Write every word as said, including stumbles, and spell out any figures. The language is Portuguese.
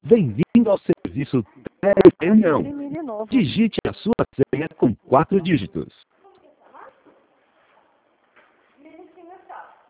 Bem-vindo ao serviço Telereunião. Digite a sua senha com quatro dígitos.